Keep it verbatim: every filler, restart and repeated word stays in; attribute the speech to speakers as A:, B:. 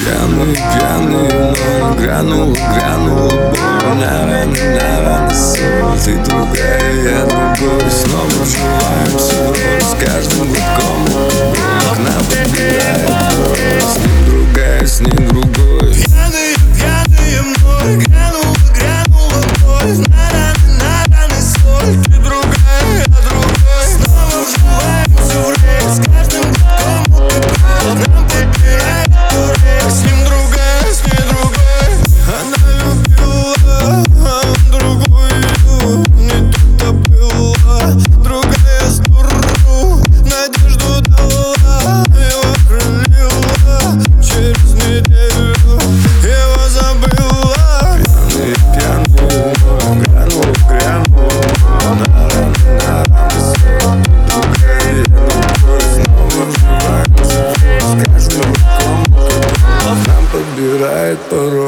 A: Пьяный, пьяный, но грянула, грянула боль. На раны, на раны соль. Ты другая, я другой. Снова вживаемся в роль. С каждым глотком боль к нам подбирает боль. С ним другая, с ним другой.
B: Пьяные, пьяные мной. Грянула, грянула боль. На раны, на раны соль. Ты другая, я другой. Снова вживаемся в роль. С каждым глотком боль к нам подбирает боль. С ним другая, с ней другой. Она любила, а он другую. Не тут-то было. Другая сторону надежду дала. Его хранила. Через неделю его забыла.
A: Пьяный, пьяный, но грянула, грянула. На раны, на раны соль. Другая, я другой. Снова вживаемся в роль. С каждым глотком боль к нам подбирает порой.